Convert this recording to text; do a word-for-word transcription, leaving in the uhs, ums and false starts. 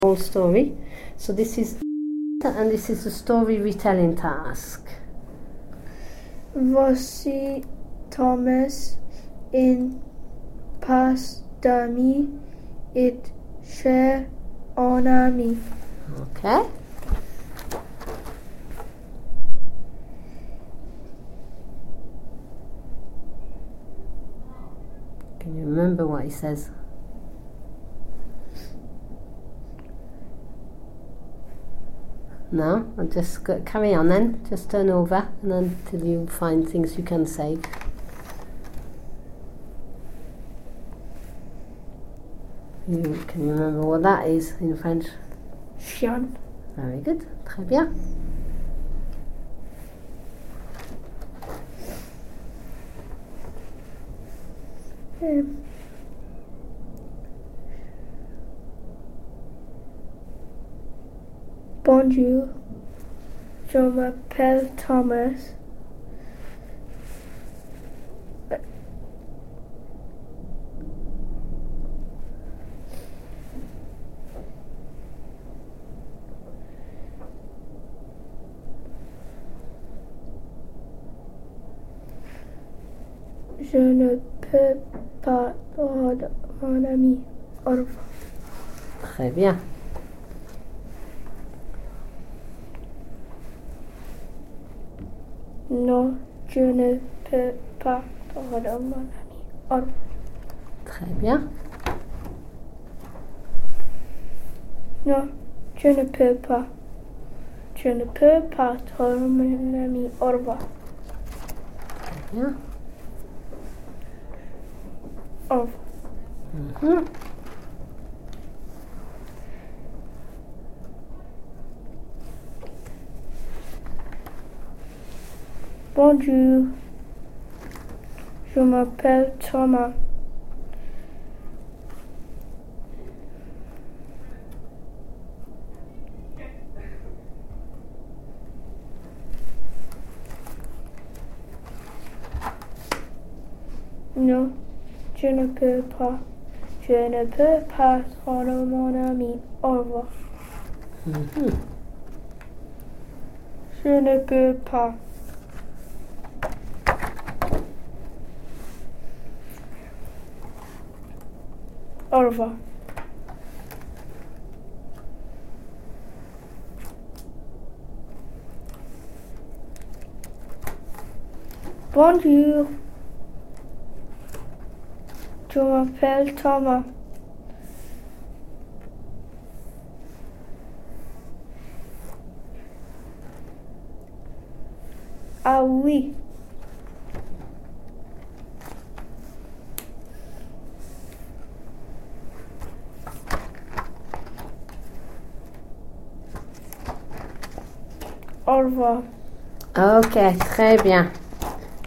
whole story. So this is, and this is the story retelling task. Voici Thomas in passe d'amis et cher en ami. Okay. Can you remember what he says? No? I'll just go, carry on then. Just turn over and until you find things you can say. You, can you remember what that is in French? Chien. Very good. Très bien. Um, Bonjour, je m'appelle Thomas. Je ne peux pas perdre mon ami. Au revoir. Très bien. Non, je ne peux pas perdre mon ami. Au revoir. Très bien. Non, je ne peux pas. Je ne peux pas perdre mon ami. Au revoir. Très bien. Au revoir. Mhm. Bonjour, je m'appelle Thomas. Non, je ne peux pas. Je ne peux pas prendre mon ami. Au revoir. Mhm. Je ne peux pas. Au revoir. Bonjour. Je m'appelle Thomas. Ah oui. Au revoir. Ok, très bien.